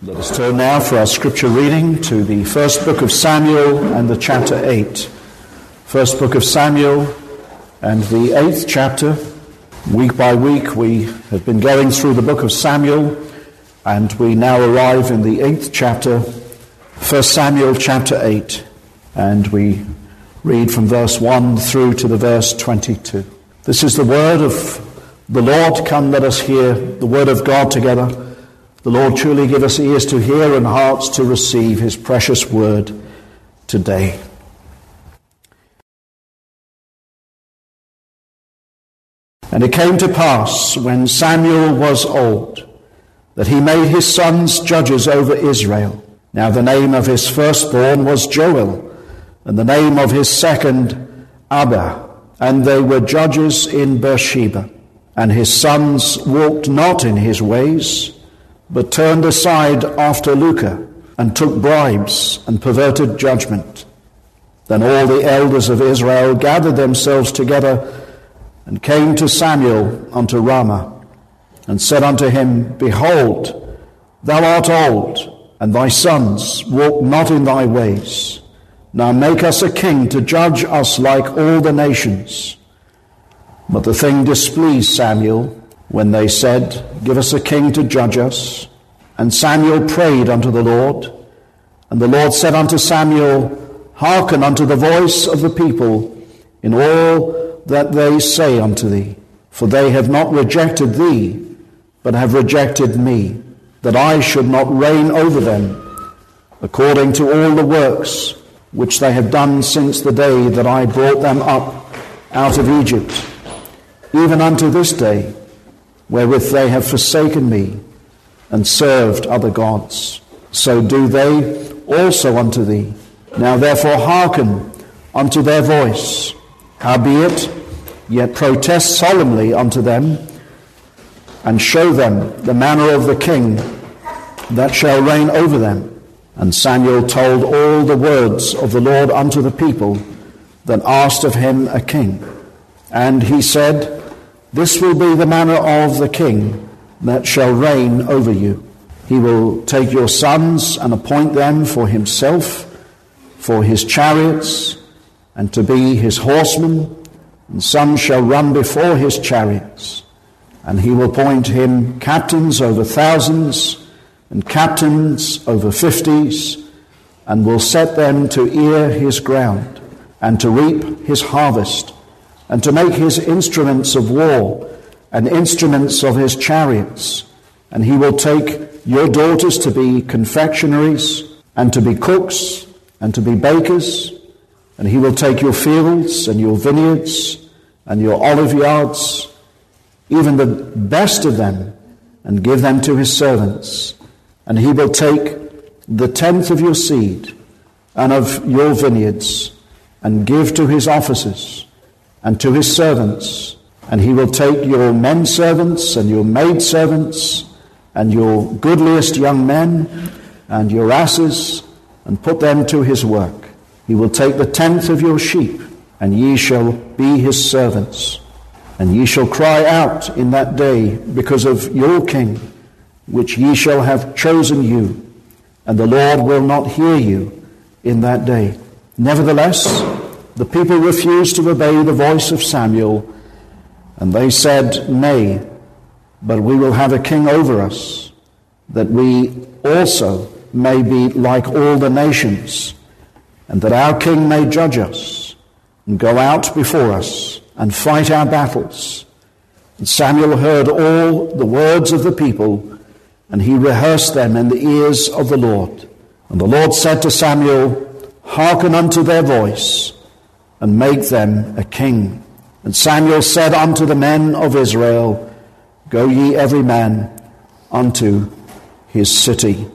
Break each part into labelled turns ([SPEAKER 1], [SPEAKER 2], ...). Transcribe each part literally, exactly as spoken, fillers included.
[SPEAKER 1] Let us turn now for our scripture reading to the first book of Samuel and the chapter eight. First book of Samuel and the eighth chapter. Week by week we have been going through the book of Samuel, and we now arrive in the eighth chapter, First Samuel chapter eight, and we read from verse one through to the verse twenty-two. This is the word of the Lord. Come, let us hear the word of God together. The Lord truly give us ears to hear and hearts to receive his precious word today. And it came to pass, when Samuel was old, that he made his sons judges over Israel. Now the name of his firstborn was Joel, and the name of his second Abba, and they were judges in Beersheba. And his sons walked not in his ways, but turned aside after lucre, and took bribes, and perverted judgment. Then all the elders of Israel gathered themselves together, and came to Samuel unto Ramah, and said unto him, Behold, thou art old, and thy sons walk not in thy ways. Now make us a king to judge us like all the nations. But the thing displeased Samuel, when they said, Give us a king to judge us. And Samuel prayed unto the Lord. And the Lord said unto Samuel, Hearken unto the voice of the people in all that they say unto thee. For they have not rejected thee, but have rejected me, that I should not reign over them, according to all the works which they have done since the day that I brought them up out of Egypt, even unto this day, wherewith they have forsaken me, and served other gods. So do they also unto thee. Now therefore hearken unto their voice. Howbeit, yet protest solemnly unto them, and show them the manner of the king that shall reign over them. And Samuel told all the words of the Lord unto the people that asked of him a king. And he said, This will be the manner of the king that shall reign over you. He will take your sons and appoint them for himself, for his chariots, and to be his horsemen, and some shall run before his chariots. And he will appoint him captains over thousands, and captains over fifties, and will set them to ear his ground, and to reap his harvest, and to make his instruments of war, and instruments of his chariots. And he will take your daughters to be confectionaries, and to be cooks, and to be bakers. And he will take your fields, and your vineyards, and your olive yards, even the best of them, and give them to his servants. And he will take the tenth of your seed, and of your vineyards, and give to his officers, and to his servants. And he will take your men servants and your maid servants and your goodliest young men and your asses, and put them to his work. He will take the tenth of your sheep, and ye shall be his servants. And ye shall cry out in that day because of your king, which ye shall have chosen you, and the Lord will not hear you in that day. Nevertheless, the people refused to obey the voice of Samuel, and they said, Nay, but we will have a king over us, that we also may be like all the nations, and that our king may judge us, and go out before us, and fight our battles. And Samuel heard all the words of the people, and he rehearsed them in the ears of the Lord. And the Lord said to Samuel, Hearken unto their voice, and make them a king. And Samuel said unto the men of Israel, Go ye every man unto his city.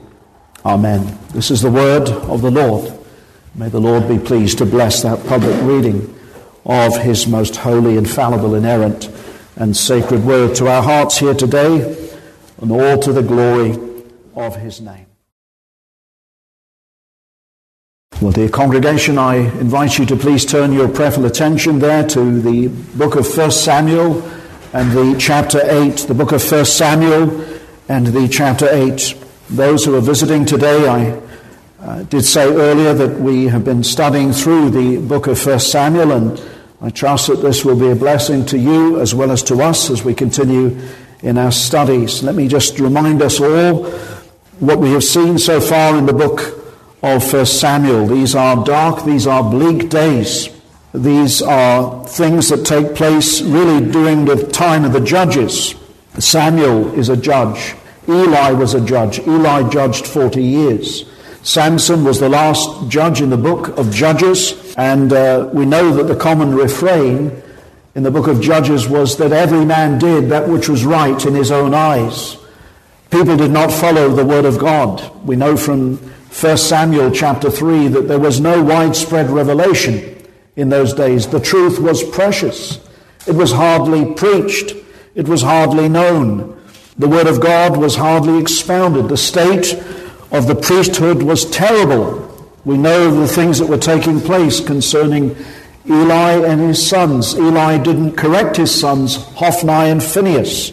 [SPEAKER 1] Amen. This is the word of the Lord. May the Lord be pleased to bless that public reading of his most holy, infallible, inerrant, and sacred word to our hearts here today, and all to the glory of his name. Well, dear congregation, I invite you to please turn your prayerful attention there to the book of First Samuel and the chapter eight, the book of First Samuel and the chapter eight. Those who are visiting today, I uh, did say earlier that we have been studying through the book of First Samuel, and I trust that this will be a blessing to you as well as to us as we continue in our studies. Let me just remind us all what we have seen so far in the book of First Samuel. These are dark, these are bleak days. These are things that take place really during the time of the judges. Samuel is a judge. Eli was a judge. Eli judged forty years. Samson was the last judge in the book of Judges, and uh, we know that the common refrain in the book of Judges was that every man did that which was right in his own eyes. People did not follow the word of God. We know from First Samuel chapter three that there was no widespread revelation in those days. The truth was precious. It was hardly preached. It was hardly known. The word of God was hardly expounded. The state of the priesthood was terrible. We know the things that were taking place concerning Eli and his sons. Eli didn't correct his sons, Hophni and Phinehas.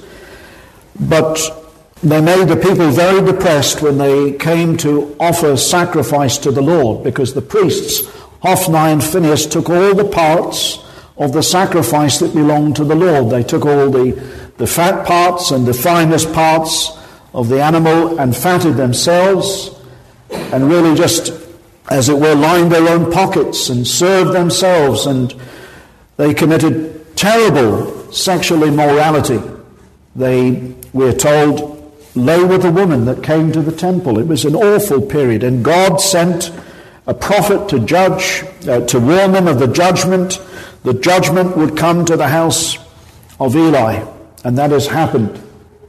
[SPEAKER 1] But they made the people very depressed when they came to offer sacrifice to the Lord, because the priests, Hophni and Phinehas, took all the parts of the sacrifice that belonged to the Lord. They took all the, the fat parts and the finest parts of the animal and fatted themselves, and really just, as it were, lined their own pockets and served themselves, and they committed terrible sexual immorality. They, we're told, lay with a woman that came to the temple. It was an awful period, and God sent a prophet to judge, uh, to warn them of the judgment. The judgment would come to the house of Eli, and that has happened.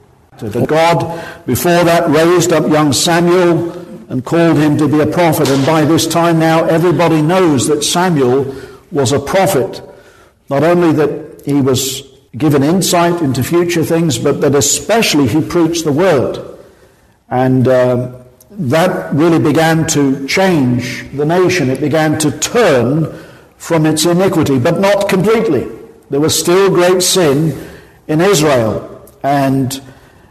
[SPEAKER 1] So that God, before that, raised up young Samuel and called him to be a prophet, and by this time now everybody knows that Samuel was a prophet. Not only that he was given insight into future things, but that especially he preached the word. And uh, that really began to change the nation. It began to turn from its iniquity, but not completely. There was still great sin in Israel. And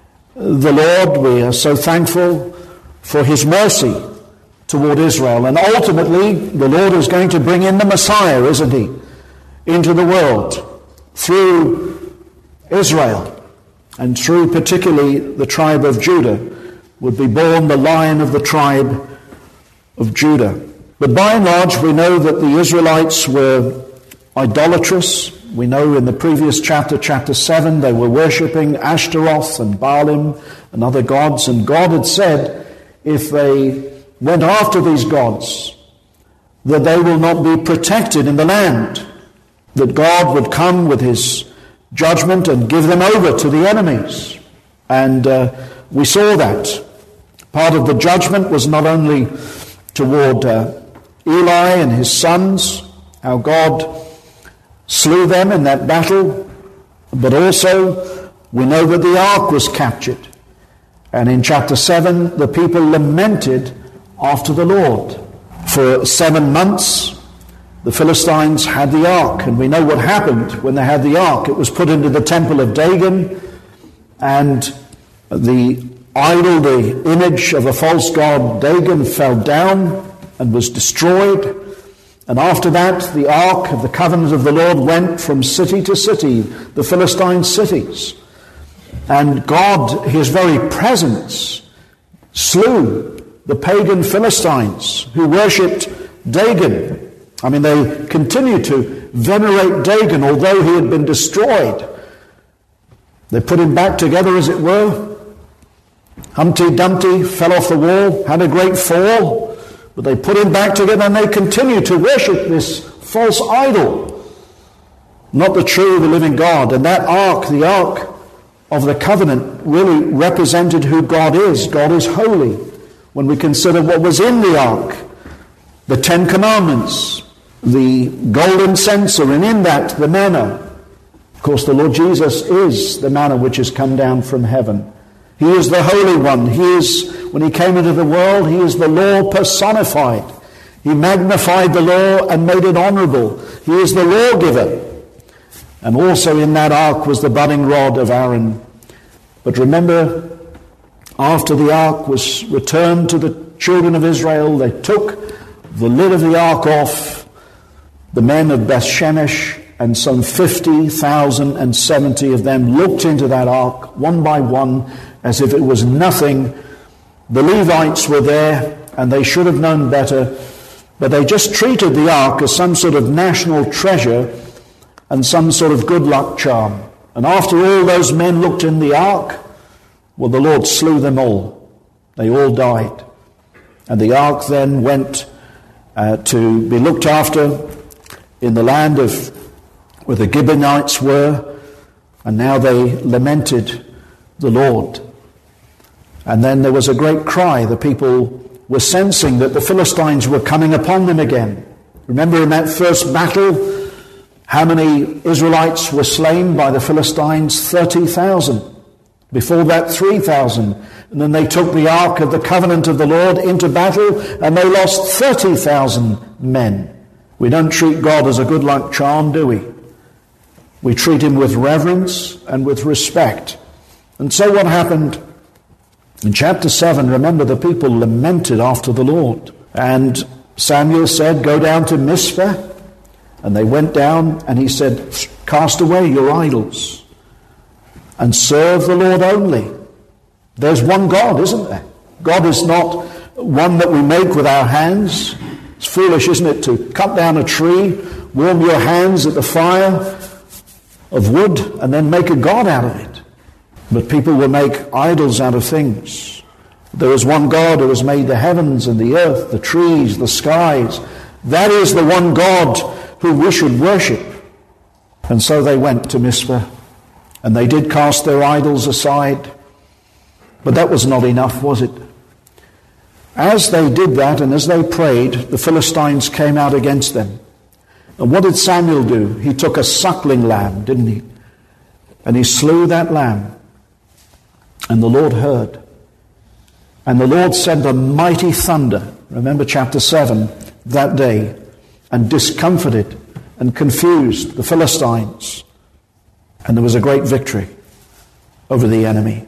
[SPEAKER 1] the Lord, we are so thankful for his mercy toward Israel. And ultimately, the Lord is going to bring in the Messiah, isn't he, into the world through Israel, and through particularly the tribe of Judah would be born the Lion of the tribe of Judah. But by and large, we know that the Israelites were idolatrous. We know in the previous chapter, chapter seven, they were worshipping Ashtaroth and Baalim and other gods, and God had said, if they went after these gods, that they will not be protected in the land, that God would come with his judgment and give them over to the enemies. And uh, we saw that. Part of the judgment was not only toward uh, Eli and his sons, how God slew them in that battle, but also we know that the ark was captured. And in chapter seven, the people lamented after the Lord. For seven months, the Philistines had the ark, and we know what happened when they had the ark. It was put into the temple of Dagon, and the idol, the image of a false god Dagon, fell down and was destroyed. And after that, the ark of the covenant of the Lord went from city to city, the Philistine cities. And God, his very presence, slew the pagan Philistines who worshipped Dagon. I mean, they continued to venerate Dagon, although he had been destroyed. They put him back together, as it were. Humpty Dumpty fell off the wall, had a great fall, but they put him back together, and they continued to worship this false idol, not the true, the living God. And that ark, the ark of the covenant, really represented who God is. God is holy. When we consider what was in the ark, the Ten Commandments, the golden censer, and in that the manna. Of course, the Lord Jesus is the manna which has come down from heaven. He is the Holy One. He is, when he came into the world, he is the law personified. He magnified the law and made it honorable. He is the lawgiver. And also in that ark was the budding rod of Aaron. But remember, after the ark was returned to the children of Israel, they took the lid of the ark off. The men of Beth Shemesh and some fifty thousand seventy of them looked into that ark one by one as if it was nothing. The Levites were there and they should have known better, but they just treated the ark as some sort of national treasure and some sort of good luck charm. And after all those men looked in the ark, well, the Lord slew them all. They all died. And the ark then went uh, to be looked after in the land of where the Gibeonites were, and now they lamented the Lord. And then there was a great cry. The people were sensing that the Philistines were coming upon them again. Remember in that first battle, how many Israelites were slain by the Philistines? thirty thousand. Before that, three thousand. And then they took the Ark of the Covenant of the Lord into battle, and they lost thirty thousand men. We don't treat God as a good luck charm, do we? We treat him with reverence and with respect. And so what happened in chapter seven, remember the people lamented after the Lord. And Samuel said, go down to Mizpah. And they went down and he said, cast away your idols and serve the Lord only. There's one God, isn't there? God is not one that we make with our hands. It's foolish, isn't it, to cut down a tree, warm your hands at the fire of wood, and then make a god out of it. But people will make idols out of things. There is one God who has made the heavens and the earth, the trees, the skies. That is the one God who we should worship. And so they went to Mizpah, and they did cast their idols aside. But that was not enough, was it? As they did that, and as they prayed, the Philistines came out against them. And what did Samuel do? He took a suckling lamb, didn't he? And he slew that lamb. And the Lord heard. And the Lord sent a mighty thunder, remember chapter seven, that day, and discomfited and confused the Philistines. And there was a great victory over the enemy.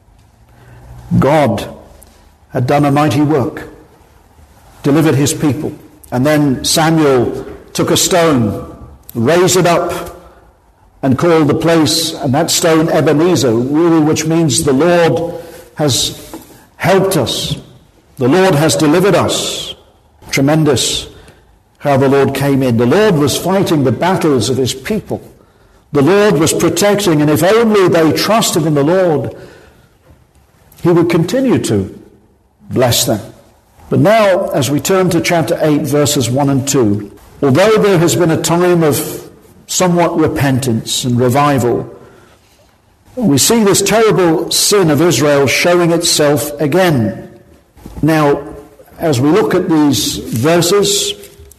[SPEAKER 1] God had done a mighty work, delivered his people. And then Samuel took a stone, raised it up, and called the place, and that stone Ebenezer, really, which means the Lord has helped us. The Lord has delivered us. Tremendous how the Lord came in. The Lord was fighting the battles of his people. The Lord was protecting, and if only they trusted in the Lord, he would continue to bless them. But now, as we turn to chapter eight, verses one and two, although there has been a time of somewhat repentance and revival, we see this terrible sin of Israel showing itself again. Now, as we look at these verses,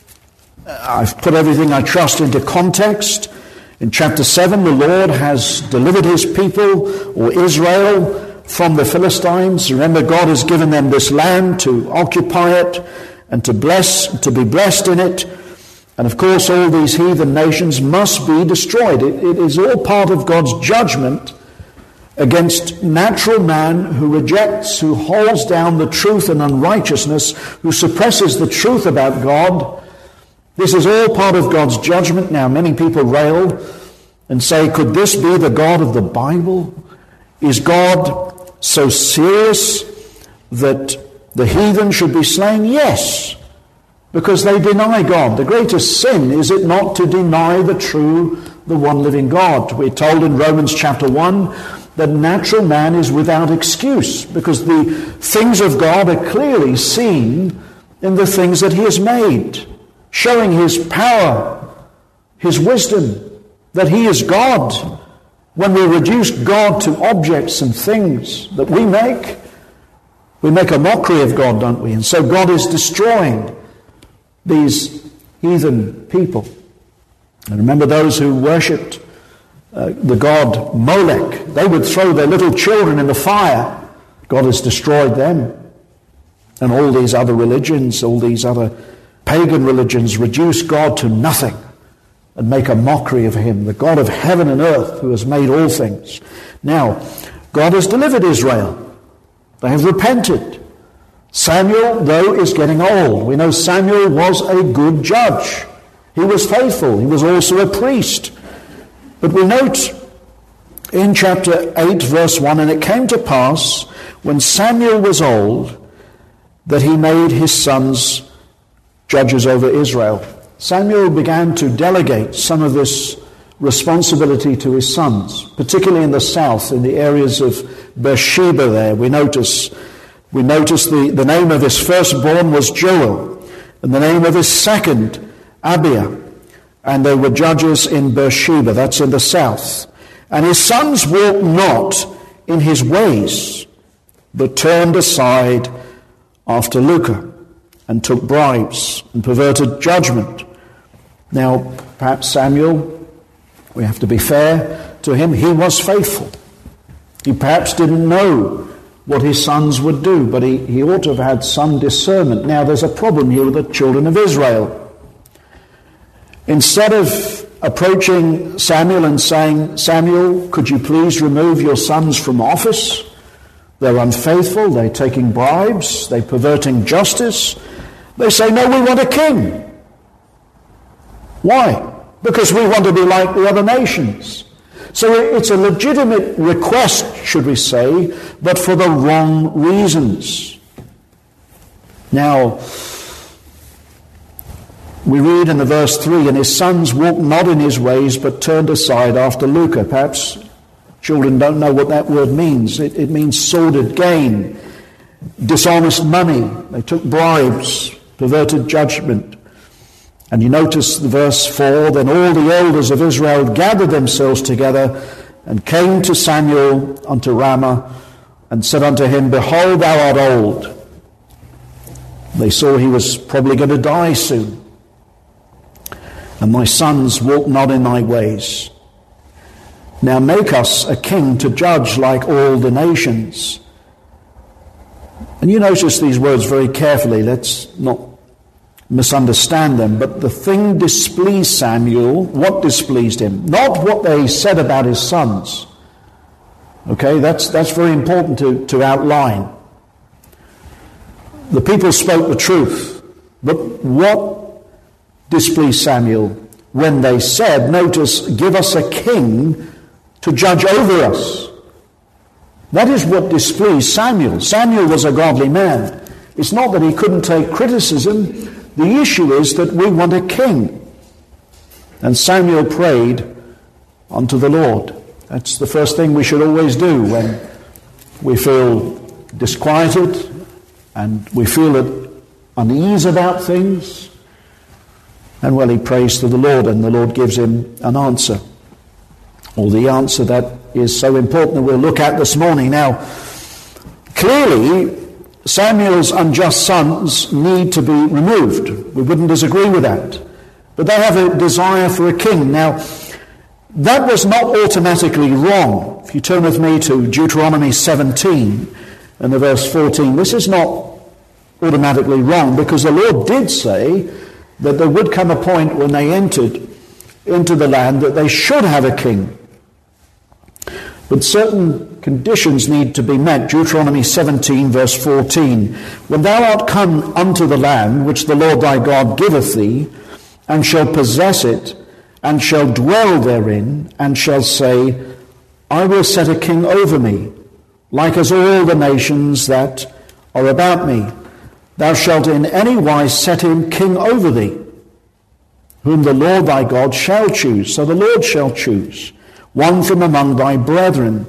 [SPEAKER 1] I've put everything, I trust, into context. In chapter seven, the Lord has delivered his people, or Israel, from the Philistines. Remember, God has given them this land to occupy it and to bless, to be blessed in it. And of course, all these heathen nations must be destroyed. It, it is all part of God's judgment against natural man who rejects, who holds down the truth and unrighteousness, who suppresses the truth about God. This is all part of God's judgment. Now, many people rail and say, could this be the God of the Bible? Is God so serious that the heathen should be slain? Yes, because they deny God. The greatest sin, is it not, to deny the true, the one living God? We're told in Romans chapter one that natural man is without excuse, because the things of God are clearly seen in the things that he has made, showing his power, his wisdom, that he is God. When we reduce God to objects and things that we make, we make a mockery of God, don't we? And so God is destroying these heathen people. And remember those who worshipped uh, the god Molech. They would throw their little children in the fire. God has destroyed them. And all these other religions, all these other pagan religions reduce God to nothing and make a mockery of him, the God of heaven and earth, who has made all things. Now, God has delivered Israel. They have repented. Samuel, though, is getting old. We know Samuel was a good judge. He was faithful. He was also a priest. But we note in chapter eight, verse one, and it came to pass, when Samuel was old, that he made his sons judges over Israel. Samuel began to delegate some of this responsibility to his sons, particularly in the south, in the areas of Beersheba there. We notice, we notice the, the name of his firstborn was Joel, and the name of his second, Abiah. And they were judges in Beersheba, that's in the south. And his sons walked not in his ways, but turned aside after lucre, and took bribes, and perverted judgment. Now, perhaps Samuel, we have to be fair to him, he was faithful. He perhaps didn't know what his sons would do, but he, he ought to have had some discernment. Now, there's a problem here with the children of Israel. Instead of approaching Samuel and saying, Samuel, could you please remove your sons from office? They're unfaithful, they're taking bribes, they're perverting justice. They say, no, we want a king. Why? Because we want to be like the other nations. So it's a legitimate request, should we say, but for the wrong reasons. Now, we read in the verse three, and his sons walked not in his ways, but turned aside after lucre. Perhaps children don't know what that word means. It, it means sordid gain, dishonest money. They took bribes, perverted judgment. And you notice the verse four, then all the elders of Israel gathered themselves together and came to Samuel unto Ramah and said unto him, behold, thou art old. They saw he was probably going to die soon. And my sons walk not in thy ways. Now make us a king to judge like all the nations. And you notice these words very carefully. Let's not misunderstand them. But the thing displeased Samuel. What displeased him? Not what they said about his sons. Okay, that's that's very important to, to outline. The people spoke the truth. But what displeased Samuel? When they said, notice, give us a king to judge over us. That is what displeased Samuel. Samuel was a godly man. It's not that he couldn't take criticism. The issue is that we want a king. And Samuel prayed unto the Lord. That's the first thing we should always do when we feel disquieted and we feel at unease about things. And well, he prays to the Lord, and the Lord gives him an answer. Or the answer that is so important that we'll look at this morning. Now, clearly, Samuel's unjust sons need to be removed. We wouldn't disagree with that. But they have a desire for a king. Now, that was not automatically wrong. If you turn with me to Deuteronomy seventeen and the verse fourteen, this is not automatically wrong, because the Lord did say that there would come a point when they entered into the land that they should have a king. But certain conditions need to be met. Deuteronomy seventeen, verse fourteen. When thou art come unto the land which the Lord thy God giveth thee, and shall possess it, and shall dwell therein, and shall say, I will set a king over me, like as all the nations that are about me. Thou shalt in any wise set him king over thee, whom the Lord thy God shall choose. So the Lord shall choose one from among thy brethren.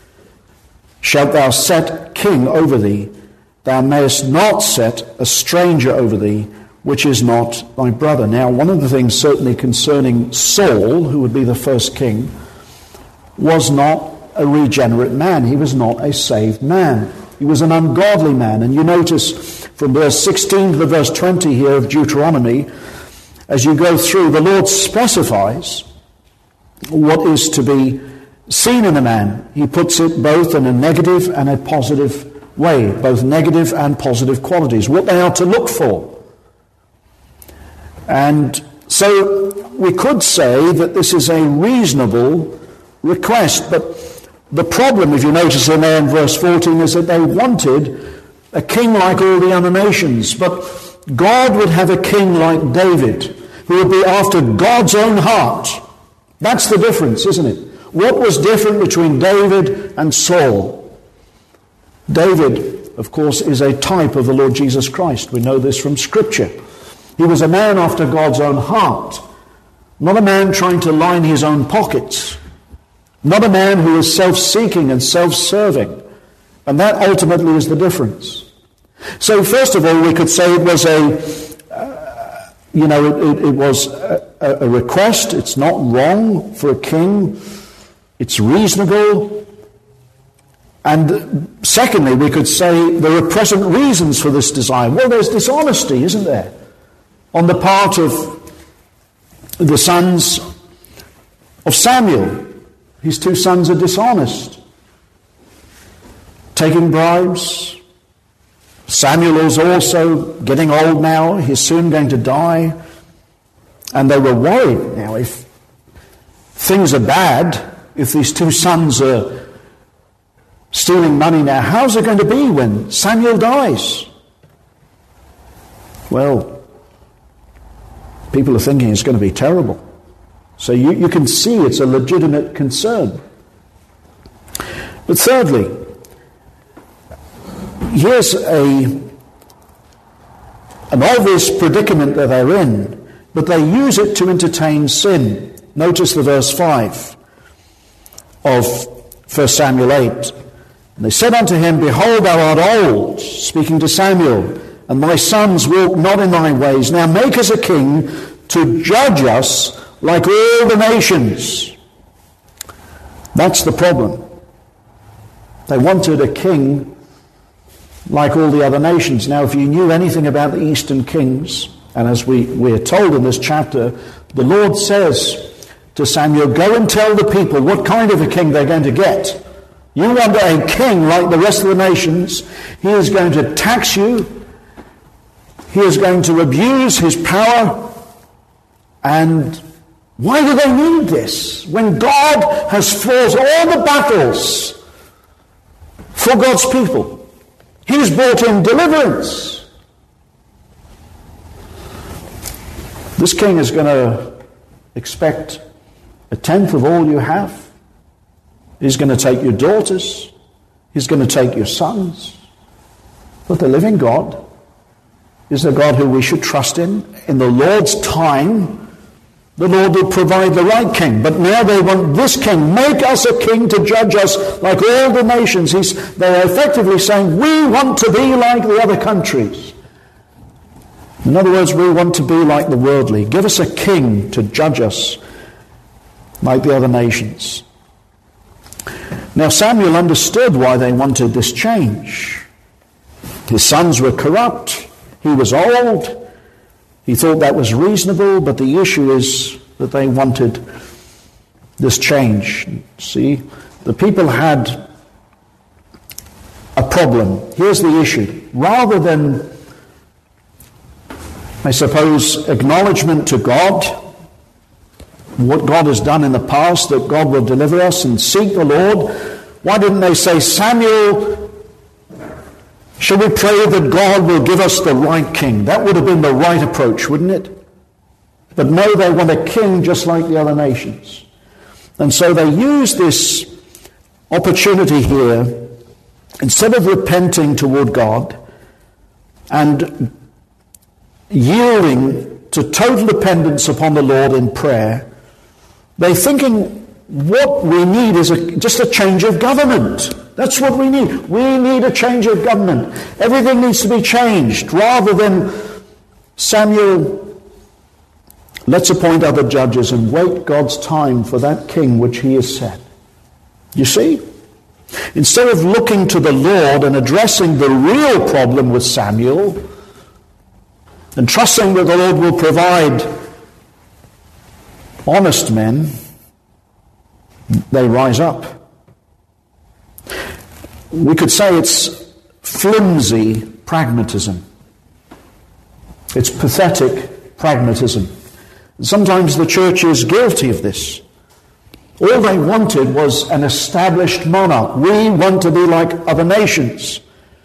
[SPEAKER 1] Shalt thou set king over thee. Thou mayest not set a stranger over thee, which is not thy brother. Now, one of the things certainly concerning Saul, who would be the first king, was not a regenerate man. He was not a saved man. He was an ungodly man. And you notice from verse sixteen to the verse twenty here of Deuteronomy, as you go through, the Lord specifies what is to be seen in a man. He puts it both in a negative and a positive way, both negative and positive qualities, what they are to look for. And so we could say that this is a reasonable request, but The problem, if you notice in there in verse fourteen, is that they wanted a king like all the other nations. But God would have a king like David, who would be after God's own heart. That's the difference, isn't it? What was different between David and Saul? David, of course, is a type of the Lord Jesus Christ. We know this from Scripture. He was a man after God's own heart, not a man trying to line his own pockets, not a man who was self-seeking and self-serving. And that ultimately is the difference. So first of all, we could say it was a, uh, you know, it, it, it was a, a request. It's not wrong for a king. It's reasonable. And secondly, we could say there are present reasons for this desire. Well, there's dishonesty, isn't there? On the part of the sons of Samuel. His two sons are dishonest. Taking bribes. Samuel is also getting old now. He's soon going to die. And they were worried. Now, if things are bad, if these two sons are stealing money now, how's it going to be when Samuel dies? Well, people are thinking it's going to be terrible. So you, you can see it's a legitimate concern. But thirdly, here's a, an obvious predicament that they're in, but they use it to entertain sin. Notice the verse five of First Samuel eight. And they said unto him, Behold, thou art old, speaking to Samuel, and thy sons walk not in thy ways. Now make us a king to judge us like all the nations. That's the problem. They wanted a king like all the other nations. Now, if you knew anything about the Eastern kings, and as we, we are told in this chapter, the Lord says to Samuel, go and tell the people what kind of a king they're going to get. You want a king like the rest of the nations. He is going to tax you. He is going to abuse his power. And why do they need this? When God has fought all the battles for God's people. He's brought in deliverance. This king is going to expect a tenth of all you have. He's going to take your daughters. He's going to take your sons. But the living God is the God who we should trust in. In the Lord's time, the Lord will provide the right king. But now they want this king. Make us a king to judge us like all the nations. He's, they're effectively saying, we want to be like the other countries. In other words, we want to be like the worldly. Give us a king to judge us like the other nations. Now Samuel understood why they wanted this change. His sons were corrupt. He was old. He thought that was reasonable, but the issue is that they wanted this change. See, the people had a problem. Here's the issue. Rather than, I suppose, acknowledgement to God, what God has done in the past, that God will deliver us and seek the Lord, why didn't they say, Samuel, shall we pray that God will give us the right king? That would have been the right approach, wouldn't it? But no, they want a king just like the other nations. And so they use this opportunity here, instead of repenting toward God and yielding to total dependence upon the Lord in prayer, they're thinking what we need is a, just a change of government. That's what we need. We need a change of government. Everything needs to be changed. Rather than, Samuel, let's appoint other judges and wait God's time for that king which he has set. You see? Instead of looking to the Lord and addressing the real problem with Samuel and trusting that the Lord will provide honest men, they rise up. We could say it's flimsy pragmatism. It's pathetic pragmatism. Sometimes the church is guilty of this. All they wanted was an established monarch. We want to be like other nations.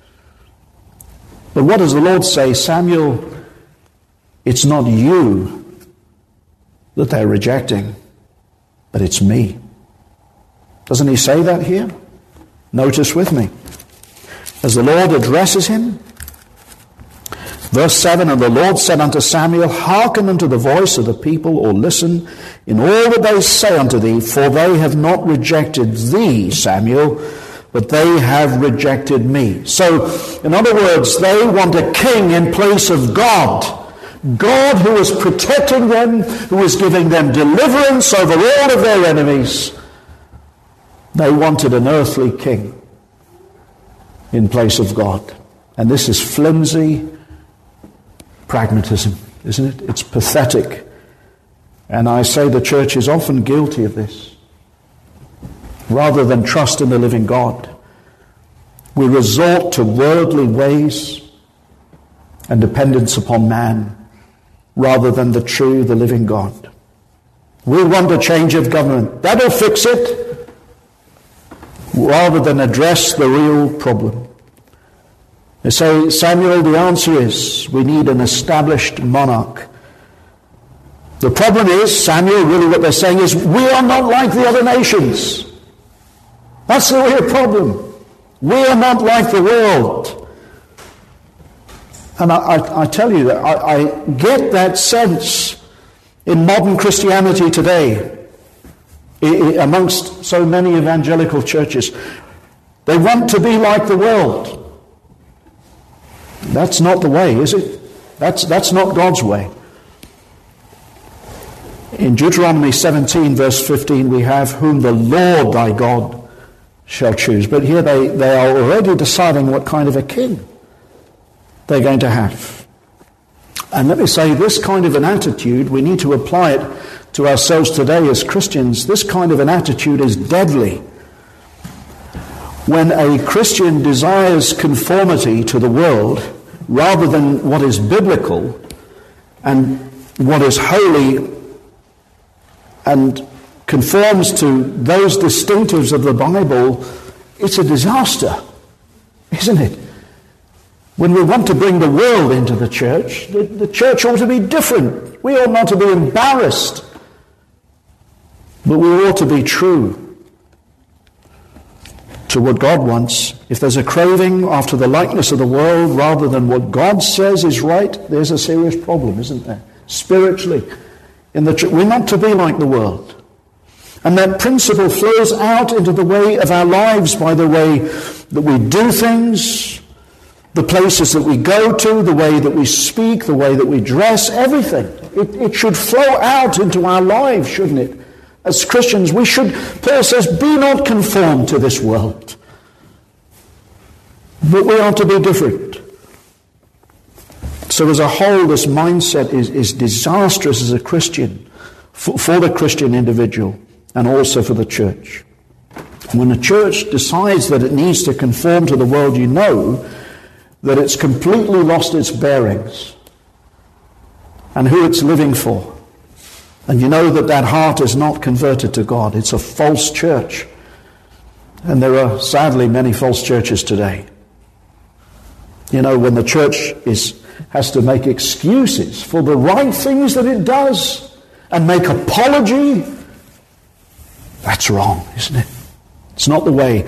[SPEAKER 1] But what does the Lord say? Samuel, it's not you that they're rejecting, but it's me. Doesn't he say that here? Notice with me. As the Lord addresses him, verse seven, and the Lord said unto Samuel, hearken unto the voice of the people, or listen in all that they say unto thee, for they have not rejected thee, Samuel, but they have rejected me. So, in other words, they want a king in place of God. God who is protecting them, who is giving them deliverance over all of their enemies. They wanted an earthly king in place of God. And this is flimsy pragmatism, isn't it? It's pathetic. And I say the church is often guilty of this. Rather than trust in the living God, we resort to worldly ways and dependence upon man rather than the true, the living God. We want a change of government. That'll fix it, rather than address the real problem. They say, Samuel, the answer is we need an established monarch. The problem is, Samuel, really what they're saying is, we are not like the other nations. That's the real problem. We are not like the world. And I, I, I tell you that I, I get that sense in modern Christianity today, I, I, amongst so many evangelical churches. They want to be like the world. That's not the way, is it? That's, that's not God's way. In Deuteronomy seventeen, verse fifteen, we have, whom the Lord thy God shall choose. But here they, they are already deciding what kind of a king they're going to have. And let me say, this kind of an attitude, we need to apply it to ourselves today as Christians. This kind of an attitude is deadly. When a Christian desires conformity to the world rather than what is biblical and what is holy and conforms to those distinctives of the Bible, it's a disaster, isn't it? When we want to bring the world into the church, the, the church ought to be different. We ought not to be embarrassed, but we ought to be true to what God wants. If there's a craving after the likeness of the world rather than what God says is right, there's a serious problem, isn't there? Spiritually, in the church, we're not to be like the world. And that principle flows out into the way of our lives by the way that we do things, the places that we go to, the way that we speak, the way that we dress, everything. It, it should flow out into our lives, shouldn't it? As Christians, we should, Paul says, be not conformed to this world. But we are to be different. So as a whole, this mindset is, is disastrous as a Christian, for, for the Christian individual and also for the church. When the church decides that it needs to conform to the world, you know that it's completely lost its bearings and who it's living for. And you know that that heart is not converted to God. It's a false church. And there are sadly many false churches today. You know, when the church is has to make excuses for the right things that it does and make apology, that's wrong, isn't it? It's not the way.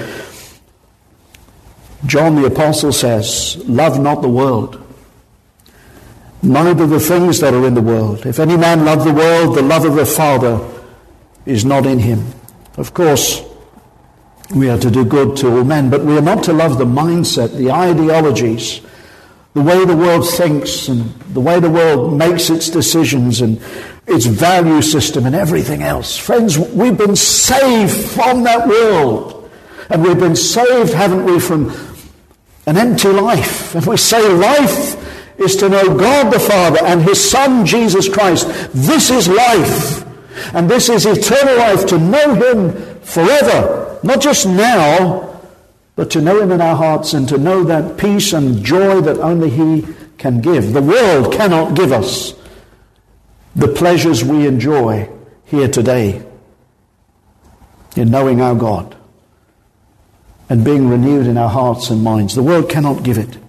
[SPEAKER 1] John the Apostle says, love not the world, neither the things that are in the world. If any man love the world, the love of the Father is not in him. Of course, we are to do good to all men, but we are not to love the mindset, the ideologies, the way the world thinks and the way the world makes its decisions and its value system and everything else. Friends, we've been saved from that world. And we've been saved, haven't we, from an empty life. And we say life is to know God the Father and His Son, Jesus Christ. This is life. And this is eternal life, to know Him forever. Not just now, but to know Him in our hearts and to know that peace and joy that only He can give. The world cannot give us the pleasures we enjoy here today. in knowing our God and being renewed in our hearts and minds. The world cannot give it.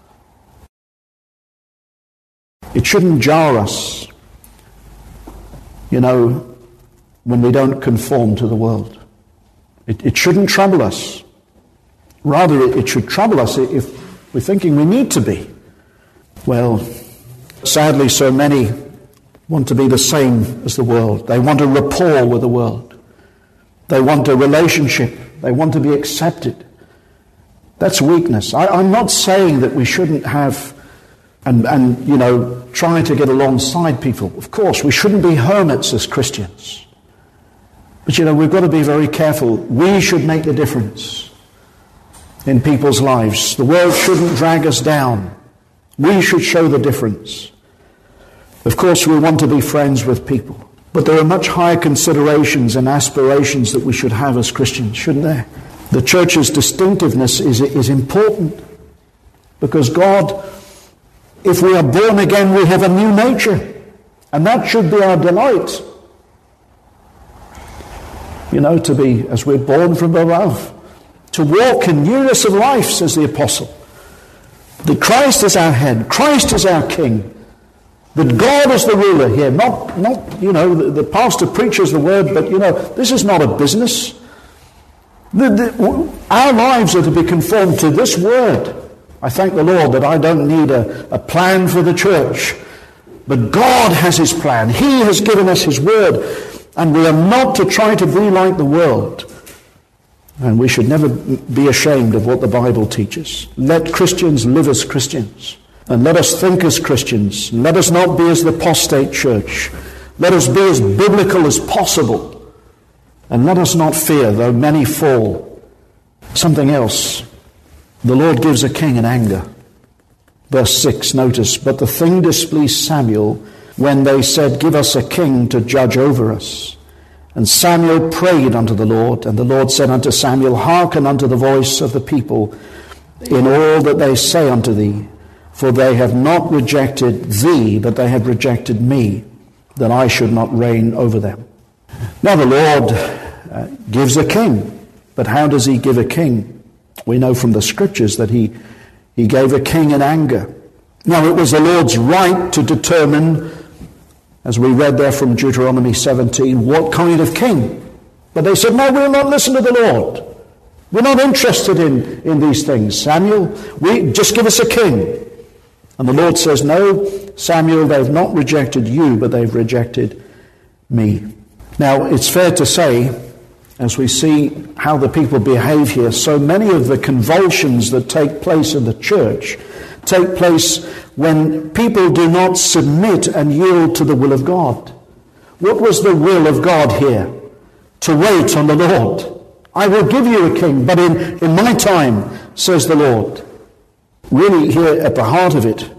[SPEAKER 1] It shouldn't jar us, you know, when we don't conform to the world. It, it shouldn't trouble us. Rather, it, it should trouble us if we're thinking we need to be. Well, sadly, so many want to be the same as the world. They want a rapport with the world. They want a relationship. They want to be accepted. That's weakness. I, I'm not saying that we shouldn't have and, and, you know, try to get alongside people. Of course, we shouldn't be hermits as Christians. But, you know, we've got to be very careful. We should make the difference in people's lives. The world shouldn't drag us down. We should show the difference. Of course, we want to be friends with people. But there are much higher considerations and aspirations that we should have as Christians, shouldn't there? The church's distinctiveness is, is important because God, if we are born again, we have a new nature. And that should be our delight. You know, to be, as we're born from above, to walk in newness of life, says the apostle. That Christ is our head, Christ is our king. That God is the ruler here. Not, not you know, the, the pastor preaches the word, but, you know, this is not a business. The, the, our lives are to be conformed to this word. I thank the Lord that I don't need a, a plan for the church. But God has his plan. He has given us his word. And we are not to try to be like the world. And we should never be ashamed of what the Bible teaches. Let Christians live as Christians. And let us think as Christians. Let us not be as the apostate church. Let us be as biblical as possible. And let us not fear, though many fall. Something else. The Lord gives a king in anger. Verse six, notice, but the thing displeased Samuel when they said, give us a king to judge over us. And Samuel prayed unto the Lord, and the Lord said unto Samuel, hearken unto the voice of the people in all that they say unto thee, for they have not rejected thee, but they have rejected me, that I should not reign over them. Now the Lord uh, gives a king, but how does he give a king? We know from the scriptures that he, he gave a king in anger. Now it was the Lord's right to determine, as we read there from Deuteronomy seventeen, what kind of king. But they said, no, we'll not listen to the Lord. We're not interested in, in these things. Samuel, we just give us a king. And the Lord says, no, Samuel, they've not rejected you, but they've rejected me. Now, it's fair to say, as we see how the people behave here, so many of the convulsions that take place in the church take place when people do not submit and yield to the will of God. What was the will of God here? To wait on the Lord. I will give you a king, but in, in my time, says the Lord. Really, here at the heart of it,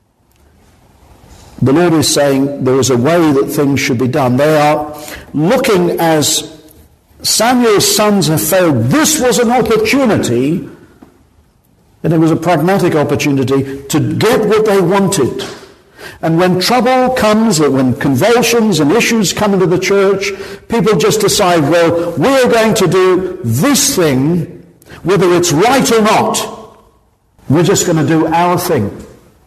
[SPEAKER 1] the Lord is saying there is a way that things should be done. They are looking as Samuel's sons have failed. This was an opportunity, and it was a pragmatic opportunity to get what they wanted. And when trouble comes, or when convulsions and issues come into the church, people just decide, well, we're going to do this thing, whether it's right or not. We're just going to do our thing.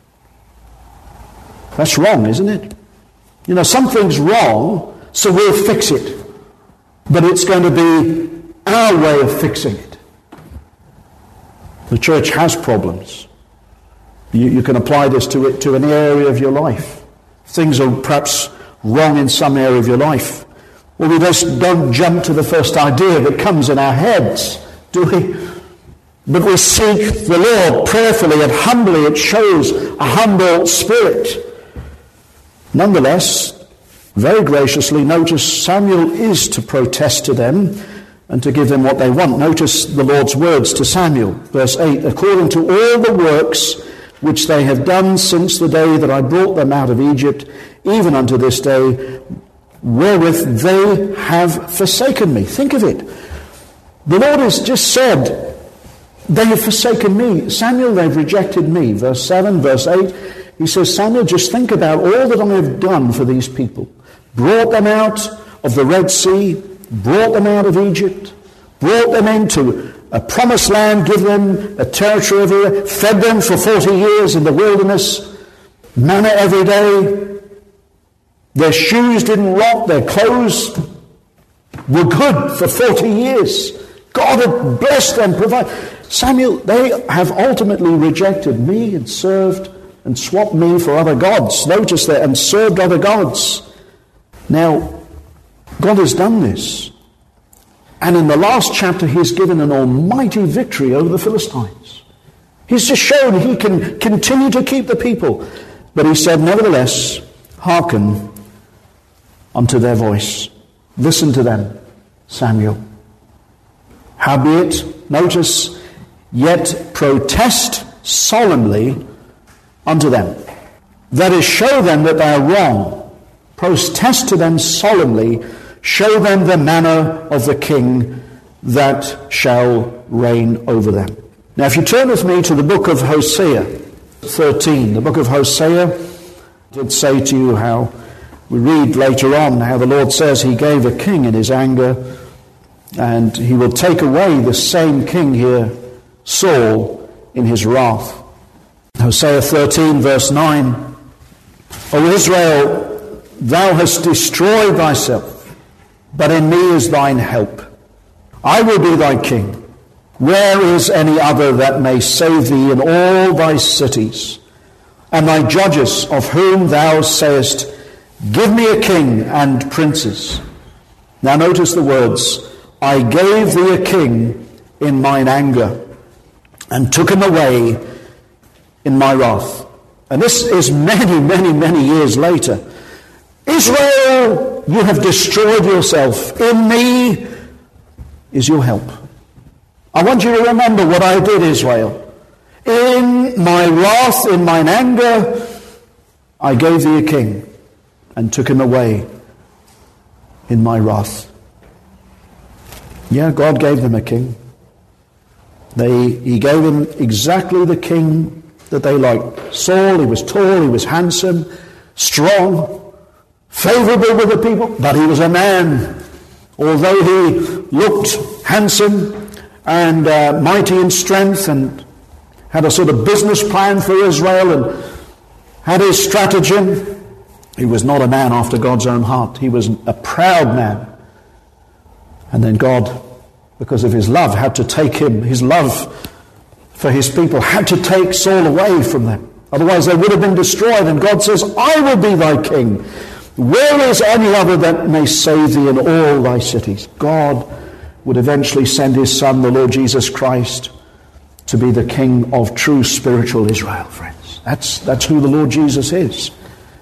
[SPEAKER 1] That's wrong, isn't it? You know, something's wrong, so we'll fix it. But it's going to be our way of fixing it. The church has problems. You, you can apply this to it to any area of your life. Things are perhaps wrong in some area of your life. Well, we just don't jump to the first idea that comes in our heads, do we? But we seek the Lord prayerfully and humbly. It shows a humble spirit. Nonetheless, very graciously, notice Samuel is to protest to them and to give them what they want. Notice the Lord's words to Samuel, verse eight, according to all the works which they have done since the day that I brought them out of Egypt, even unto this day, wherewith they have forsaken me. Think of it. The Lord has just said, they have forsaken me. Samuel, they've rejected me. Verse seven, verse eight, he says, Samuel, just think about all that I have done for these people. Brought them out of the Red Sea, brought them out of Egypt, brought them into a promised land, give them a territory everywhere, fed them for forty years in the wilderness, manna every day. Their shoes didn't rot, their clothes were good for forty years. God had blessed them, provided. Samuel, they have ultimately rejected me and served and swapped me for other gods. Notice that, and served other gods. Now, God has done this. And in the last chapter, he's given an almighty victory over the Philistines. He's just shown he can continue to keep the people. But he said, nevertheless, hearken unto their voice. Listen to them, Samuel. Howbeit, notice, yet protest solemnly unto them. That is, show them that they are wrong. Protest to them solemnly. Show them the manner of the king that shall reign over them. Now, if you turn with me to the book of Hosea thirteen, the book of Hosea, I did say to you how we read later on how the Lord says he gave a king in his anger, and he will take away the same king here, Saul, in his wrath. Hosea thirteen, verse nine, O Israel, thou hast destroyed thyself, but in me is thine help. I will be thy king. Where is any other that may save thee in all thy cities? And thy judges, of whom thou sayest, give me a king and princes. Now notice the words, I gave thee a king in mine anger, and took him away in my wrath. And this is many, many, many years later. Israel, you have destroyed yourself. In me is your help. I want you to remember what I did, Israel. In my wrath, in mine anger, I gave thee a king and took him away in my wrath. Yeah, God gave them a king. They, he gave them exactly the king that they liked. Saul, he was tall, he was handsome, strong, favorable with the people, but he was a man. Although he looked handsome and uh, mighty in strength and had a sort of business plan for Israel and had his stratagem, he was not a man after God's own heart. He was a proud man. And then God, because of his love, had to take him, his love for his people, had to take Saul away from them. Otherwise they would have been destroyed. And God says, I will be thy king. Where is any other that may save thee in all thy cities? God would eventually send his son, the Lord Jesus Christ, to be the king of true spiritual Israel, friends. That's, that's who the Lord Jesus is.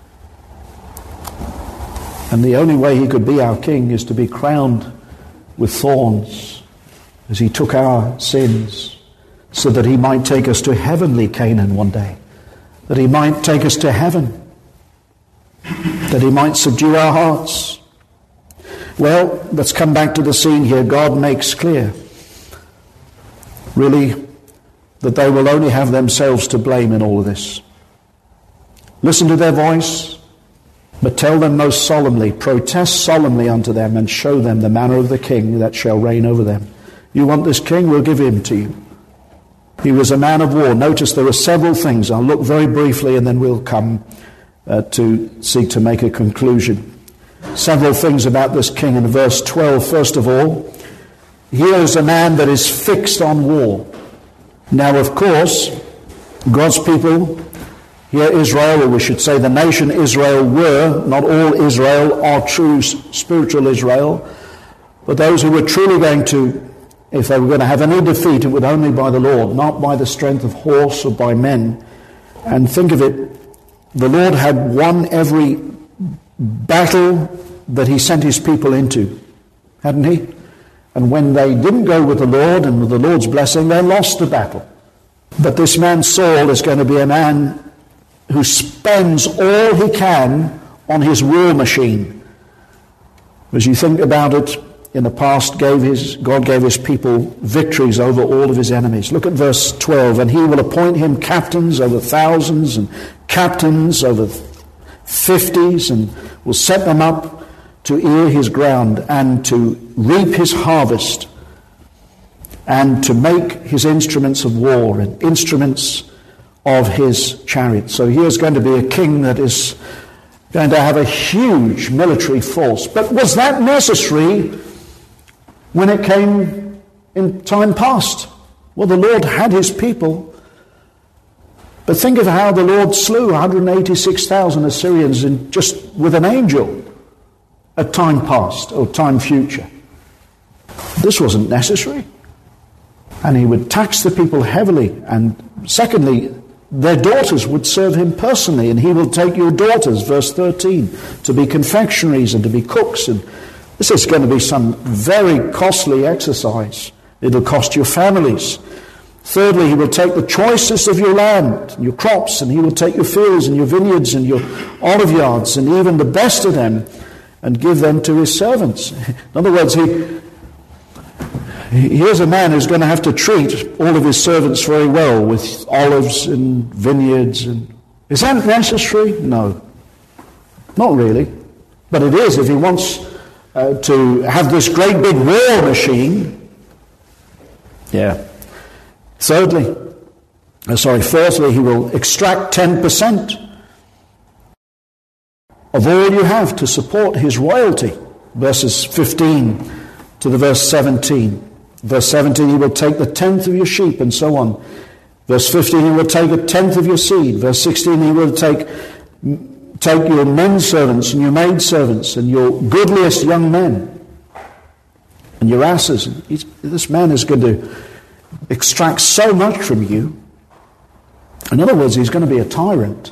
[SPEAKER 1] And the only way he could be our king is to be crowned with thorns as he took our sins, so that he might take us to heavenly Canaan one day, that he might take us to heaven, that he might subdue our hearts. Well, let's come back to the scene here. God makes clear, really, that they will only have themselves to blame in all of this. Listen to their voice, but tell them most solemnly, protest solemnly unto them, and show them the manner of the king that shall reign over them. You want this king? We'll give him to you. He was a man of war. Notice there are several things. I'll look very briefly and then we'll come uh, to seek to make a conclusion. Several things about this king in verse twelve. First of all, here is a man that is fixed on war. Now, of course, God's people, here Israel, or we should say the nation Israel were, not all Israel are true spiritual Israel, but those who were truly going to, if they were going to have any defeat, it would only by the Lord, not by the strength of horse or by men. And think of it, the Lord had won every battle that he sent his people into, hadn't he? And when they didn't go with the Lord and with the Lord's blessing, they lost the battle. But this man Saul is going to be a man who spends all he can on his war machine. As you think about it, in the past, gave his, God gave his people victories over all of his enemies. Look at verse twelve. And he will appoint him captains over thousands and captains over fifties, and will set them up to ear his ground and to reap his harvest and to make his instruments of war and instruments of his chariot. So he is going to be a king that is going to have a huge military force. But was that necessary when it came in time past? Well, the Lord had his people. But think of how the Lord slew one hundred eighty-six thousand Assyrians in just with an angel at time past or time future. This wasn't necessary. And he would tax the people heavily. And secondly, their daughters would serve him personally, and he will take your daughters, verse thirteen, to be confectionaries and to be cooks. And this is going to be some very costly exercise. It'll cost your families. Thirdly, he will take the choicest of your land, your crops, and he will take your fields and your vineyards and your olive yards and even the best of them and give them to his servants. In other words, he here's a man who's going to have to treat all of his servants very well with olives and vineyards. And is that necessary? No, not really. But it is if he wants uh, to have this great big war machine. Yeah. Thirdly, uh, sorry, fourthly, he will extract ten percent of all you have to support his royalty. Verses fifteen to the verse seventeen. Verse seventeen, he will take the tenth of your sheep, and so on. Verse fifteen, he will take a tenth of your seed. Verse sixteen, he will take take your men servants and your maid servants and your goodliest young men and your asses. He's, this man is going to extract so much from you. In other words, he's going to be a tyrant.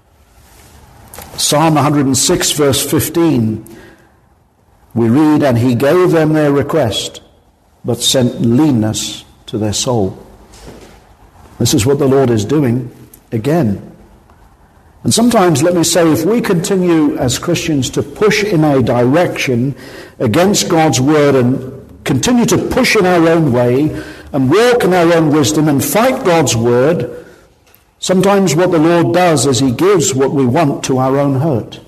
[SPEAKER 1] Psalm one hundred six, verse fifteen, we read, and he gave them their request, but sent leanness to their soul. This is what the Lord is doing again. And sometimes, let me say, if we continue as Christians to push in a direction against God's word and continue to push in our own way and walk in our own wisdom and fight God's word, sometimes what the Lord does is he gives what we want to our own hurt.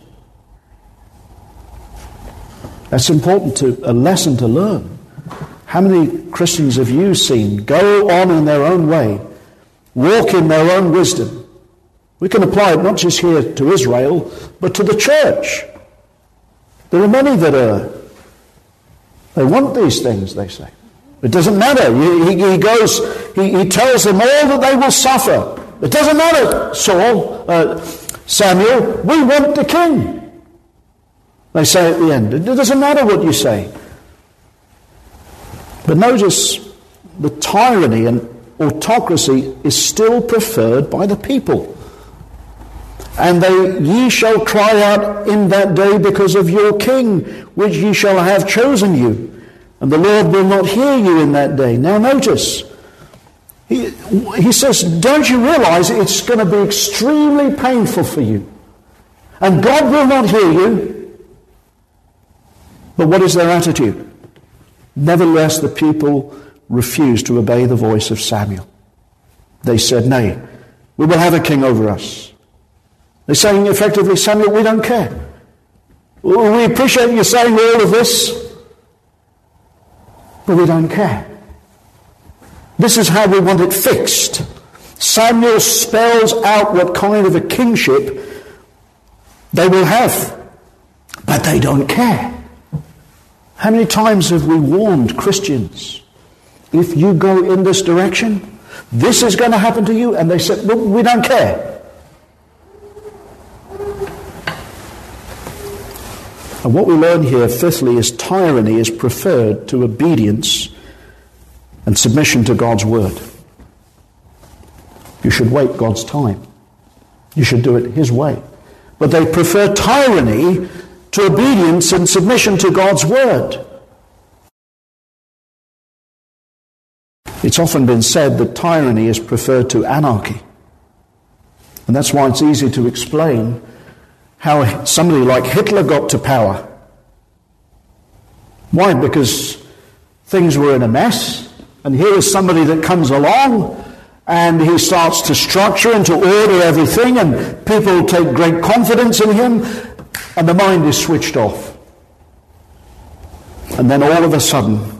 [SPEAKER 1] That's important, to a lesson to learn. How many Christians have you seen go on in their own way, walk in their own wisdom? We can apply it not just here to Israel, but to the church. There are many that are, they want these things, they say. It doesn't matter. He, he goes, he, he tells them all that they will suffer. It doesn't matter, Saul, uh, Samuel, we want the king. They say at the end, it doesn't matter what you say. But notice the tyranny and autocracy is still preferred by the people. And they, ye shall cry out in that day because of your king, which ye shall have chosen you. And the Lord will not hear you in that day. Now notice, he, he says, don't you realize it's going to be extremely painful for you? And God will not hear you. But what is their attitude? Nevertheless, the people refused to obey the voice of Samuel. They said, nay, we will have a king over us. They're saying effectively, Samuel, we don't care. We appreciate you saying all of this, but we don't care. This is how we want it fixed. Samuel spells out what kind of a kingship they will have, but they don't care. How many times have we warned Christians, if you go in this direction, this is going to happen to you? And they said, well, we don't care. And what we learn here, fifthly, is tyranny is preferred to obedience and submission to God's word. You should wait God's time. You should do it his way. But they prefer tyranny to obedience and submission to God's word. It's often been said that tyranny is preferred to anarchy. And that's why it's easy to explain how somebody like Hitler got to power. Why? Because things were in a mess, and here is somebody that comes along and he starts to structure and to order everything, and people take great confidence in him, and the mind is switched off. And then all of a sudden,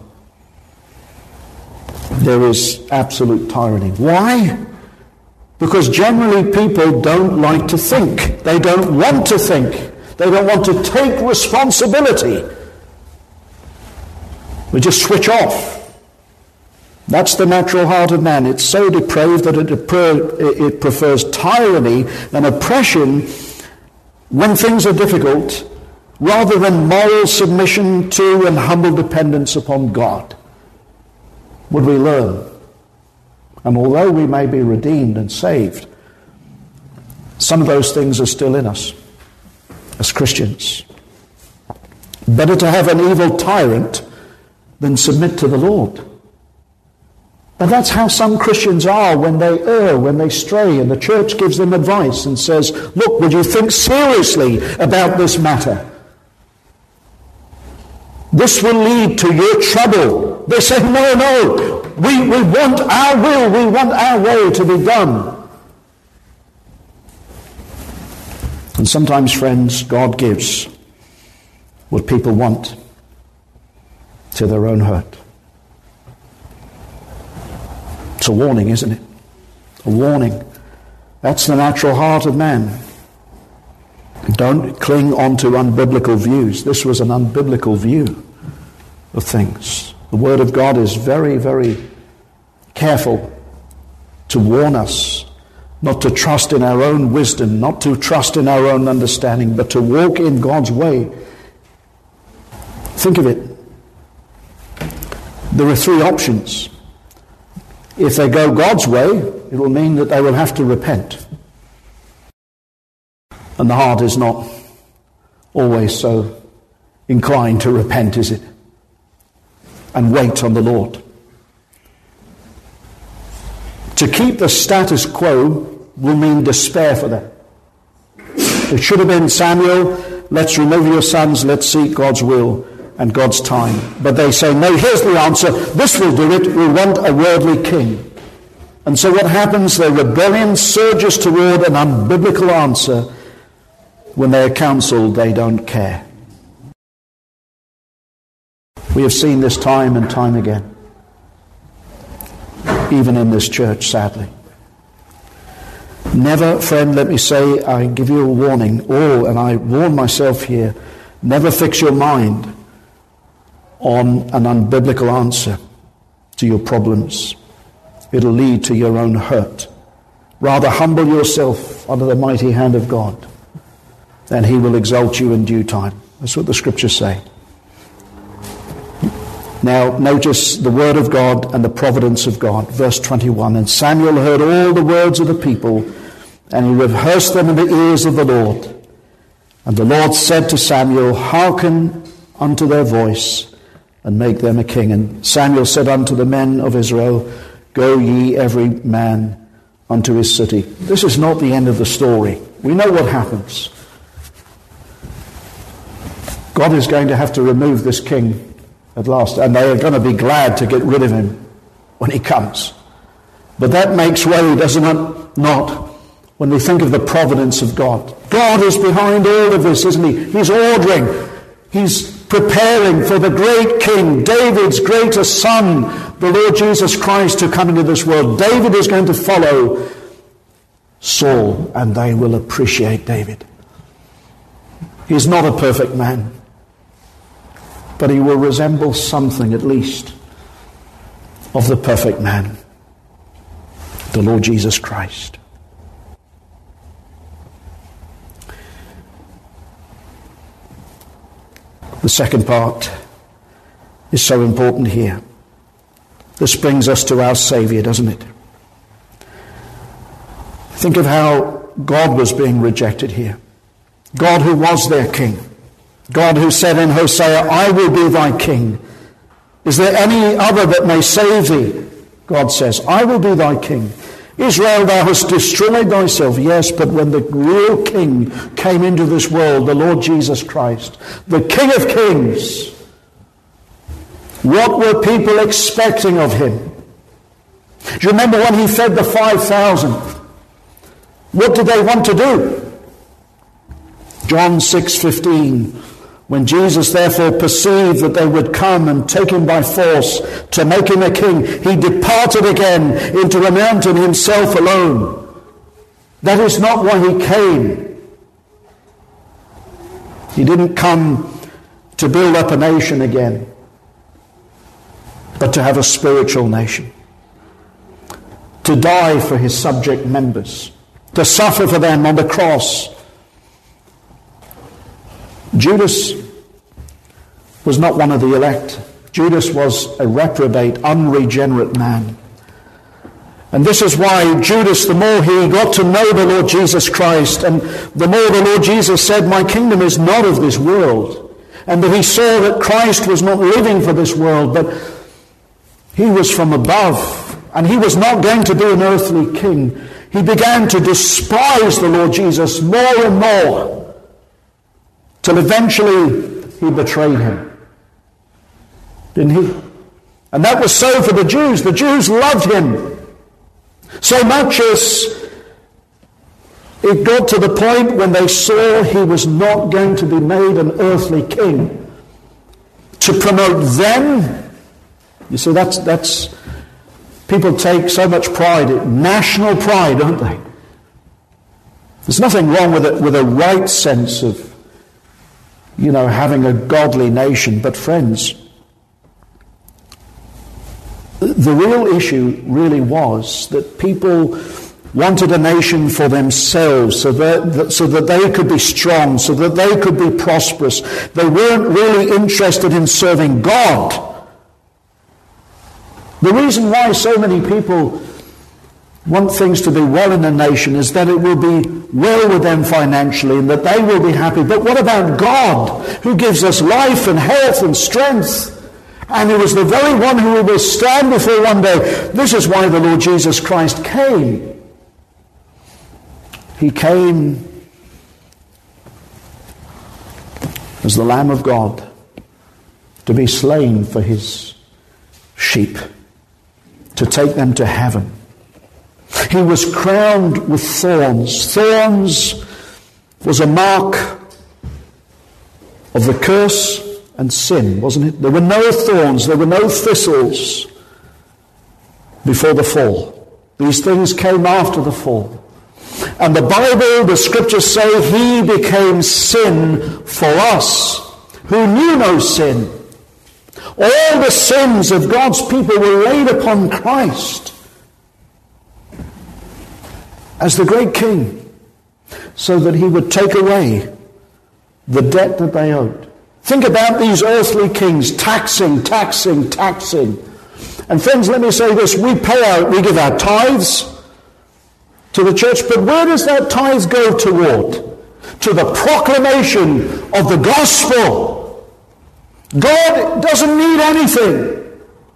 [SPEAKER 1] there is absolute tyranny. Why? Because generally people don't like to think. They don't want to think. They don't want to take responsibility. We just switch off. That's the natural heart of man. It's so depraved that it prefers tyranny and oppression when things are difficult, rather than moral submission to and humble dependence upon God. Would we learn? And although we may be redeemed and saved, some of those things are still in us as Christians. Better to have an evil tyrant than submit to the Lord. But that's how some Christians are when they err, when they stray, and the church gives them advice and says, look, would you think seriously about this matter? This will lead to your trouble. They say, no, no, we, we want our will, we want our way to be done. And sometimes, friends, God gives what people want to their own hurt. It's a warning, isn't it? A warning. That's the natural heart of man. Don't cling on to unbiblical views. This was an unbiblical view of things. The Word of God is very, very careful to warn us not to trust in our own wisdom, not to trust in our own understanding, but to walk in God's way. Think of it. There are three options. If they go God's way, it will mean that they will have to repent. And the heart is not always so inclined to repent, is it? And wait on the Lord. To keep the status quo will mean despair for them. It should have been, Samuel, let's remove your sons, let's seek God's will and God's time. But they say, no, here's the answer. This will do it. We want a worldly king. And so what happens? Their rebellion surges toward an unbiblical answer. When they are counseled, they don't care. We have seen this time and time again. Even in this church, sadly. Never, friend, let me say, I give you a warning. Oh, and I warn myself here, never fix your mind on an unbiblical answer to your problems. It'll lead to your own hurt. Rather humble yourself under the mighty hand of God, and he will exalt you in due time. That's what the scriptures say. Now, notice the word of God and the providence of God. Verse twenty-one, and Samuel heard all the words of the people, and he rehearsed them in the ears of the Lord. And the Lord said to Samuel, hearken unto their voice, and make them a king. And Samuel said unto the men of Israel, go ye every man unto his city. This is not the end of the story. We know what happens. God is going to have to remove this king at last, and they are going to be glad to get rid of him when he comes. But that makes way, doesn't it? Not when we think of the providence of God. God is behind all of this, isn't he? He's ordering. He's preparing for the great king, David's greatest son, the Lord Jesus Christ, to come into this world. David is going to follow Saul, and they will appreciate David. He's not a perfect man, but he will resemble something, at least, of the perfect man, the Lord Jesus Christ. The second part is so important here. This brings us to our Saviour, doesn't it? Think of how God was being rejected here. God who was their king. God who said in Hosea, I will be thy king. Is there any other that may save thee? God says, I will be thy king. Israel, thou hast destroyed thyself. Yes, but when the real king came into this world, the Lord Jesus Christ, the King of Kings, what were people expecting of him? Do you remember when he fed the five thousand? What did they want to do? John six fifteen. When Jesus therefore perceived that they would come and take him by force to make him a king, he departed again into a mountain himself alone. That is not why he came. He didn't come to build up a nation again, but to have a spiritual nation. To die for his subject members. To suffer for them on the cross. Judas was not one of the elect. Judas was a reprobate, unregenerate man. And this is why Judas, the more he got to know the Lord Jesus Christ, and the more the Lord Jesus said, my kingdom is not of this world, and that he saw that Christ was not living for this world, but he was from above, and he was not going to be an earthly king. He began to despise the Lord Jesus more and more, till eventually he betrayed him. Didn't he? And that was so for the Jews. The Jews loved him. So much as it got to the point when they saw he was not going to be made an earthly king, to promote them. You see, that's, that's people take so much pride, national pride, don't they? There's nothing wrong with it, with a right sense of, you know, having a godly nation. But friends, the real issue really was that people wanted a nation for themselves, so that, so that they could be strong, so that they could be prosperous. They weren't really interested in serving God. The reason why so many people want things to be well in a nation is that it will be well with them financially and that they will be happy. But what about God, who gives us life and health and strength? And he was the very one who we will stand before one day. This is why the Lord Jesus Christ came. He came as the Lamb of God to be slain for his sheep, to take them to heaven. He was crowned with thorns. Thorns was a mark of the curse and sin, wasn't it? There were no thorns, there were no thistles before the fall. These things came after the fall. And the Bible, the scriptures say, he became sin for us who knew no sin. All the sins of God's people were laid upon Christ as the great King, so that he would take away the debt that they owed. Think about these earthly kings taxing, taxing, taxing. And friends, let me say this, we pay out, we give our tithes to the church, but where does that tithe go toward? To the proclamation of the gospel. God doesn't need anything.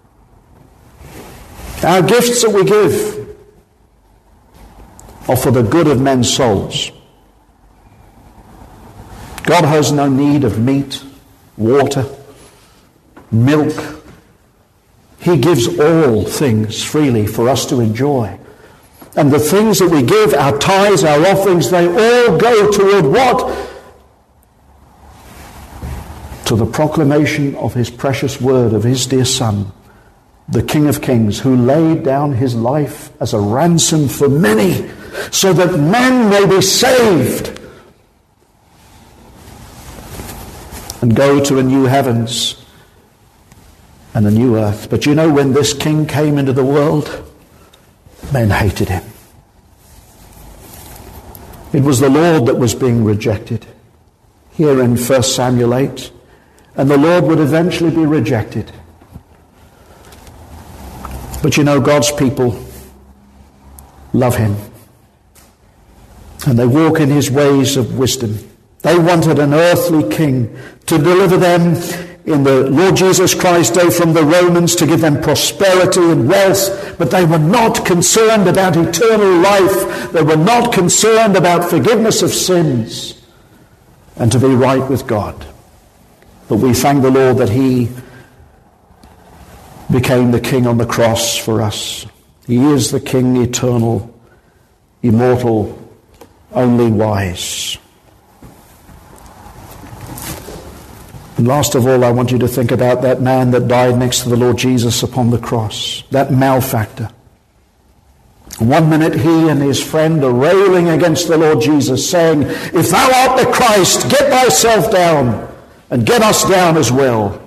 [SPEAKER 1] Our gifts that we give are for the good of men's souls. God has no need of meat, water, milk. He gives all things freely for us to enjoy. And the things that we give, our tithes, our offerings, they all go toward what? To the proclamation of his precious word, of his dear Son, the King of Kings, who laid down his life as a ransom for many, so that men may be saved and go to a new heavens and a new earth. But you know, when this king came into the world, men hated him. It was the Lord that was being rejected. Here in First Samuel eight, and the Lord would eventually be rejected. But you know, God's people love him, and they walk in his ways of wisdom. They wanted an earthly king to deliver them in the Lord Jesus Christ day from the Romans, to give them prosperity and wealth, but they were not concerned about eternal life. They were not concerned about forgiveness of sins and to be right with God. But we thank the Lord that he became the King on the cross for us. He is the King, eternal, immortal, only wise. And last of all, I want you to think about that man that died next to the Lord Jesus upon the cross, that malefactor. One minute he and his friend are railing against the Lord Jesus, saying, "If thou art the Christ, get thyself down, and get us down as well."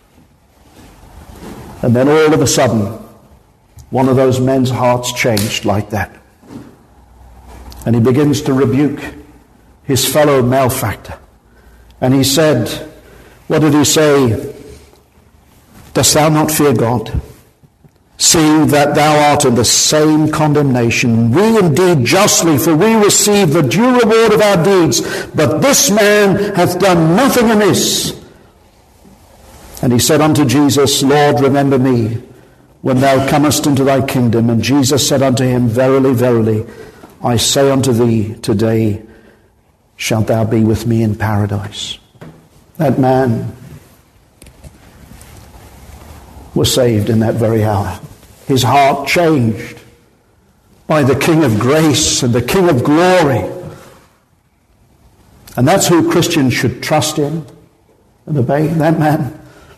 [SPEAKER 1] And then all of a sudden, one of those men's hearts changed like that. And he begins to rebuke his fellow malefactor. And he said, what did he say? "Dost thou not fear God, seeing that thou art in the same condemnation? We indeed justly, for we receive the due reward of our deeds, but this man hath done nothing amiss." And he said unto Jesus, "Lord, remember me when thou comest into thy kingdom." And Jesus said unto him, "Verily, verily, I say unto thee, today shalt thou be with me in paradise." That man was saved in that very hour. His heart changed by the King of grace and the King of glory. And that's who Christians should trust in and obey. That man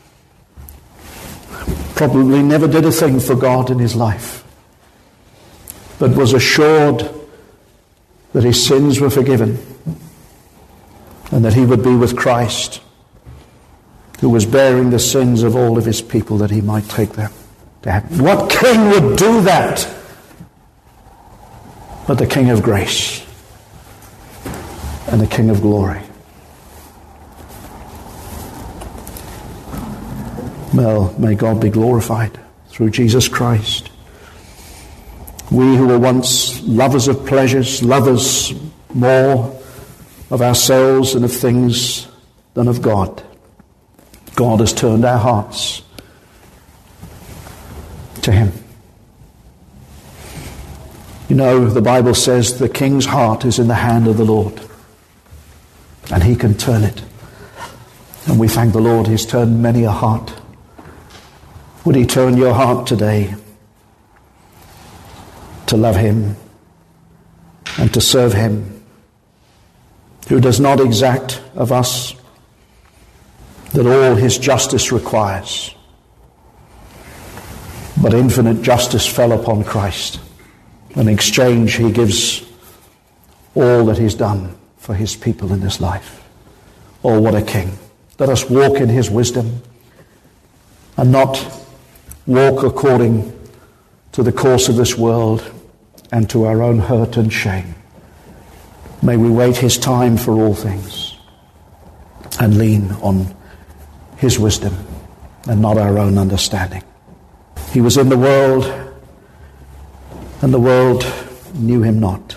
[SPEAKER 1] probably never did a thing for God in his life, but was assured that his sins were forgiven and that he would be with Christ, who was bearing the sins of all of his people, that he might take them to heaven. What king would do that but the King of grace and the King of glory? Well, may God be glorified through Jesus Christ. We who were once lovers of pleasures, lovers more of ourselves and of things than of God, God has turned our hearts to him. You know, the Bible says the king's heart is in the hand of the Lord, and he can turn it. And we thank the Lord, he's turned many a heart. Would he turn your heart today to love him and to serve him, who does not exact of us that all his justice requires, but infinite justice fell upon Christ. In exchange, he gives all that he's done for his people in this life. Oh, what a king. Let us walk in his wisdom and not walk according to the course of this world and to our own hurt and shame. May we wait his time for all things and lean on his wisdom and not our own understanding. He was in the world, and the world knew him not.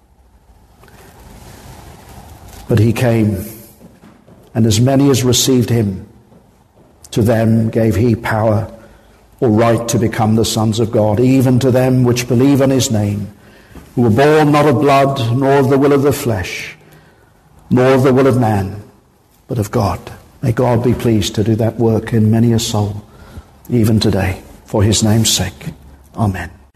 [SPEAKER 1] But he came, and as many as received him, to them gave he power or right to become the sons of God, even to them which believe on his name, who were born not of blood, nor of the will of the flesh, nor of the will of man, but of God. May God be pleased to do that work in many a soul, even today, for his name's sake. Amen.